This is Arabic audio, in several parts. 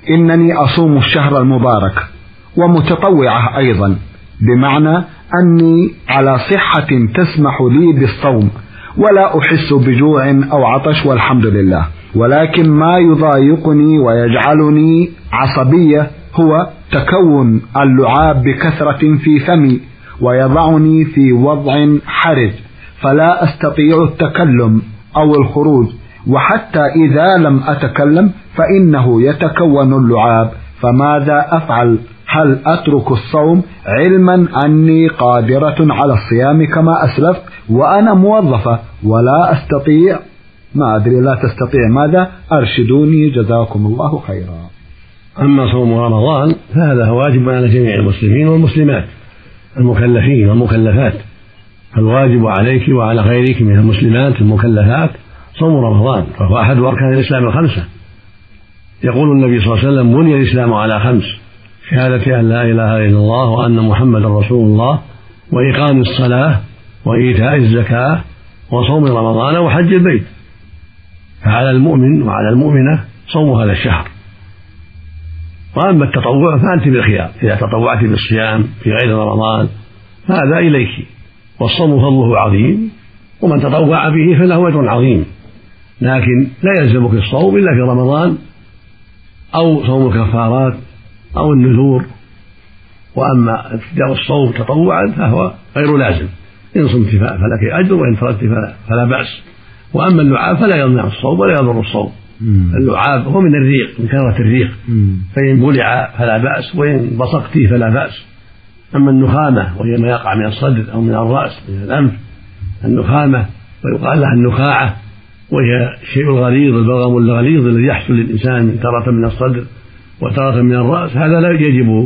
إنني أصوم الشهر المبارك ومتطوعة أيضا، بمعنى أني على صحة تسمح لي بالصوم ولا أحس بجوع أو عطش والحمد لله، ولكن ما يضايقني ويجعلني عصبية هو تكون اللعاب بكثرة في فمي ويضعني في وضع حرج، فلا أستطيع التكلم أو الخروج، وحتى إذا لم أتكلم فإنه يتكون اللعاب، فماذا أفعل؟ هل أترك الصوم علما أني قادرة على الصيام كما أسلفت وأنا موظفة ولا أستطيع؟ ما أدري، لا تستطيع، ماذا؟ أرشدوني جزاكم الله خيرا. أما صوم رمضان فهذا واجب على جميع المسلمين والمسلمات المكلفين والمكلفات، فالواجب عليك وعلى غيرك من المسلمات المكلفات صوم رمضان، فهو أحد أركان الإسلام الخمسة. يقول النبي صلى الله عليه وسلم: بني الإسلام على خمس: شهادة أن لا إله إلا الله وأن محمدا رسول الله، وإقام الصلاة، وإيتاء الزكاة، وصوم رمضان، وحج البيت. فعلى المؤمن وعلى المؤمنة صوم هذا الشهر. وأما التطوع فأنت بالخيار، إذا تطوعت بالصيام في غير رمضان فهذا إليك، والصوم فضله عظيم، ومن تطوع به فله أجر عظيم، لكن لا يلزمك الصوم إلا في رمضان أو صوم الكفارات أو النذور. وأما ابتداء الصوم تطوعا فهو غير لازم، إن صمت فلك أجر وإن تركت فلا بأس. وأما اللعاب فلا يمنع الصوم ولا يضر الصوم. اللعاب هو من الريق، من كثرة الريق، فإن بلع فلا بأس وإن بصقت فلا بأس. أما النخامة وهي ما يقع من الصدر أو من الرأس من الأنف، النخامة ويقال لها النخاعة، وهي الشيء الغليظ، البلغم الغليظ الذي يحصل للإنسان تارة من الصدر وتارة من الرأس، هذا لا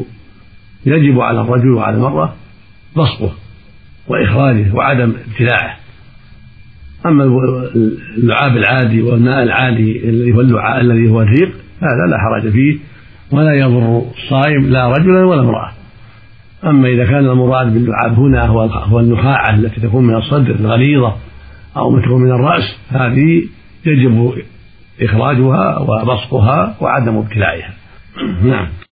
يجب على الرجل وعلى المرأة بصقه وإخراجه وعدم ابتلاعه. أما اللعاب العادي والماء العادي الذي هو الريق هذا لا حرج فيه ولا يضر الصائم لا رجلا ولا امرأة. أما إذا كان المراد باللعاب هنا هو النخاعة التي تكون من الصدر الغليظة أو تكون من الرأس، هذه يجب إخراجها وبصقها وعدم ابتلاعها. نعم.